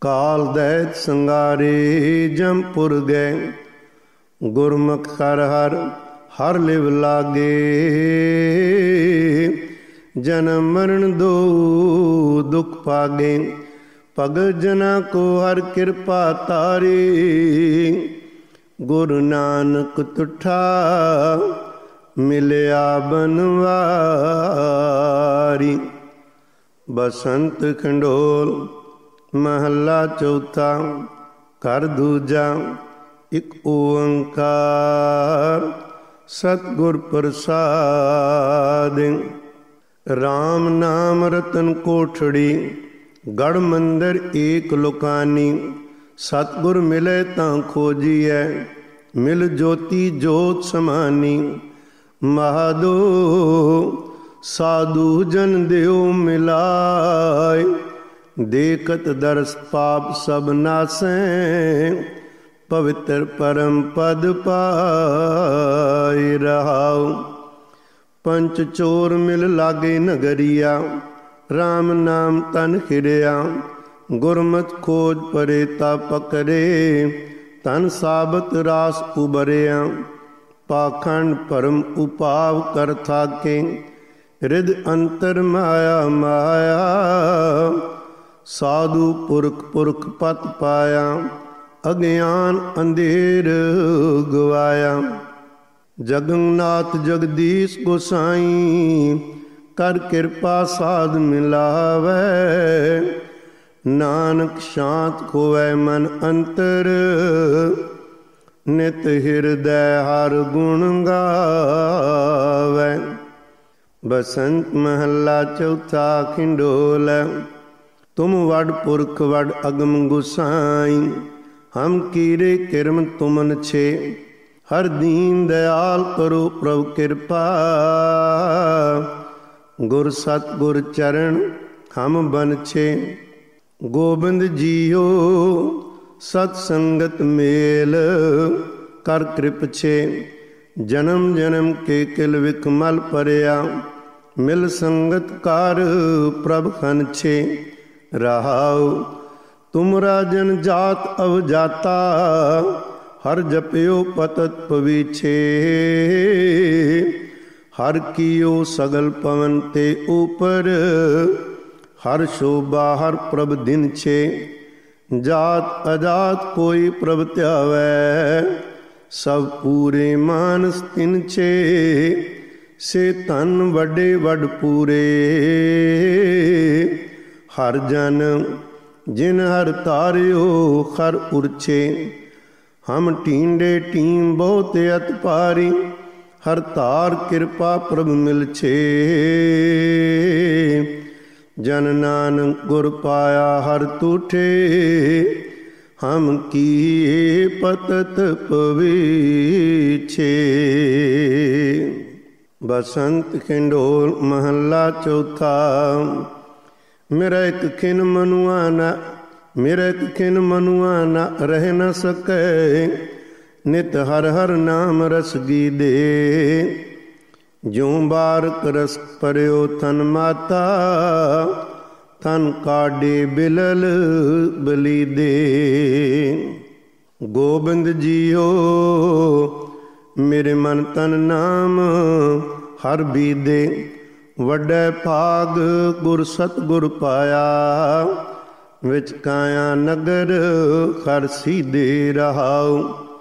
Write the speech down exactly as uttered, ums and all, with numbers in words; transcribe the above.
ਕਾਲ ਦੈਤ ਸੰਗਾਰੇ ਜੰਪੁਰ ਗਏ। ਗੁਰਮੁਖ ਕਰ ਹਰ ਹਰ ਲਿਵ ਲਾਗੇ। ਜਨਮ ਮਰਨ ਦੋ ਦੁਖ ਪਾਗੇ। ਭਗਤ ਜਨਾ ਕੋ ਹਰ ਕਿਰਪਾ ਤਾਰੀ। ਗੁਰੂ ਨਾਨਕ ਤੁਠਾ ਮਿਲਿਆ ਬਨਵਾਰੀ। ਬਸੰਤ ਖੰਡੋਲ ਮਹੱਲਾ ਚੌਥਾ। ਘਰ ਦੂਜਾ। ਇਕ ਓੰਕਾਰ ਸਤਿਗੁਰ ਪ੍ਰਸਾਦਿ। ਰਾਮ ਨਾਮ ਰਤਨ ਕੋਠੜੀ। ਗੜ੍ਹ ਮੰਦਰ ਏਕ ਲੋਕਾਨੀ। ਸਤਿਗੁਰ ਮਿਲੇ ਤਾਂ ਖੋਜੀਐ। ਮਿਲ ਜੋਤੀ ਜੋਤ ਸਮਾਨੀ। ਮਹਾਦੋ ਸਾਧੂ ਜਨ ਦਿਓ ਮਿਲਾਇ। ਦੇਖਤ ਦਰਸ ਪਾਪ ਸਭ ਨਾਸੈ। ਪਵਿੱਤਰ ਪਰਮ ਪਦ ਪਾਇ ਰਹਾਉ। ਪੰਚ ਚੋਰ ਮਿਲ ਲਾਗੇ ਨਗਰੀਆ। ਰਾਮ ਨਾਮ ਤਨ ਖਿੜਿਆ। ਗੁਰਮਤਿ ਖੋਜ ਪਰੇ ਤਾ ਪਕਰੇ। ਤਨ ਸਾਬਤ ਰਾਸ ਉਬਰਿਆ। ਪਾਖੰਡ ਭਰਮ ਉਪਾਵ ਕਰ ਥਾਕੇ। ਰਿਦ ਅੰਤਰ ਮਾਇਆ ਮਾਇਆ। ਸਾਧੂ ਪੁਰਖ ਪੁਰਖ ਪਤ ਪਾਇਆ। ਅਗਿਆਨ ਅੰਧੇਰ ਗਵਾਇਆ। ਜਗਨਨਾਥ ਜਗਦੀਸ਼ ਗੋਸਾਈ। ਕਰ ਕਿਰਪਾ ਸਾਧ ਮਿਲਾਵੈ। ਨਾਨਕ ਸ਼ਾਂਤ ਹੋਵੈ ਮਨ ਅੰਤਰ। ਨਿਤ ਹਿਰਦੈ ਹਰ ਗੁਣ ਗਾਵੈ। ਬਸੰਤ ਮਹੱਲਾ ਚੌਥਾ ਖਿੰਡੋਲ। ਤੁਮ ਵਡ ਪੁਰਖ ਵਡ ਅਗਮ ਗੁਸਾਈ। ਹਮ ਕੀਰੇ ਕਿਰਮ ਤੁਮਨ ਛੇ। ਹਰ ਦੀਨ ਦਇਆਲ ਕਰੋ ਪ੍ਰਭ ਕਿਰਪਾ। ਗੁਰ ਸਤਿਗੁਰ ਚਰਨ ਹਮ ਬਨਛੇ। ਗੋਬਿੰਦ ਜੀਓ ਸਤ ਸੰਗਤ ਮੇਲ। ਕਰ ਕ੍ਰਿਪਛੇ। ਜਨਮ ਜਨਮ ਕੇ ਕਿਲ ਵਿਖ ਮਲ ਪਰਿਆ। ਮਿਲ ਸੰਗਤ ਕਰ ਪ੍ਰਭ ਖਨਛੇ। ਰਹਾਉ ਤੁਮਰਾ ਜਨ ਜਾਤ ਅਵਜਾਤਾ। ਹਰ ਜਪਿਓ ਪਤਤ ਪਵੀਛੇ। ਹਰ ਕੀਓ ਸਗਲ ਪਵਨ ਤੇ ਉਪਰ। ਹਰ ਸ਼ੋਭਾ ਹਰ ਪ੍ਰਭ ਦਿਨ ਛੇ। ਜਾਤ ਅਜਾਤ ਕੋਈ ਪ੍ਰਭ ਧਿਆਵੈ। ਸਭ ਪੂਰੇ ਮਾਨਸ ਤਿਨ ਛੇ। ਸੇ ਧਨ ਵੱਡੇ ਵੱਡ ਪੂਰੇ। ਹਰ ਜਨ ਜਿਨ ਹਰ ਤਾਰਿਓ ਖਰ ਉਰਛੇ। ਹਮ ਟੀਂਡੇ ਟੀਮ ਬਹੁਤ ਅਤ ਭਾਰੀ। ਹਰ ਧਾਰ ਕਿਰਪਾ ਪ੍ਰਭ ਮਿਲਛੇ। ਜਨ ਨਾਨਕ ਗੁਰ ਪਾਇਆ ਹਰ ਤੂਠੇ। ਹਮ ਕੀ ਪਤਤ ਪਵੀਛੇ। ਬਸੰਤ ਖਿੰਡੋਲ ਮਹੱਲਾ ਚੌਥਾ। ਮੇਰਾ ਇੱਕ ਖਿਨ ਮਨੁਆ ਨਾ। ਮੇਰਾ ਇੱਕ ਖਿਨ ਮਨੁਆ ਨਾ ਰਹਿ ਨ ਸਕੈ। ਨਿਤ ਹਰ ਹਰ ਨਾਮ ਰਸ ਗੀਦੇ। ਜਿਉ ਬਾਰਕ ਰਸ ਭਰਿਓ ਤਨ ਮਾਤਾ। ਤਨ ਕਾਢੇ ਬਿਲਲ ਬਲੀਦੇ। ਗੋਬਿੰਦ ਜੀਓ ਮੇਰੇ ਮਨ ਤਨ ਨਾਮ ਹਰ ਬੀਦੇ। ਵੱਡਾ ਭਾਗ ਗੁਰ ਸਤਿਗੁਰ ਪਾਇਆ। ਵਿੱਚ ਕਾਇਆ ਨਗਰ ਖਰ ਸੀਦੇ ਰਹਾਉ।